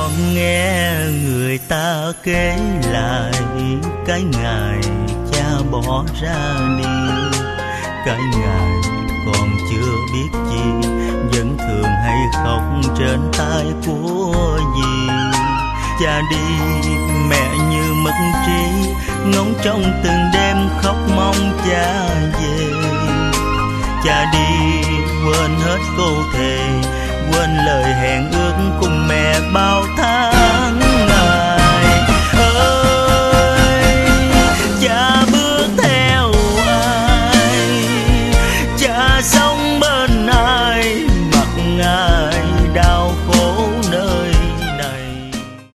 còn nghe người ta kể lại cái ngày cha bỏ ra đi. Cái ngày còn chưa biết chi, vẫn thường hay khóc trên tay của dì. Cha đi mẹ như mất trí, ngóng trong từng đêm khóc mong cha về. Cha đi quên hết câu thề, quên lời hẹn ước cùng mẹ bao tháng.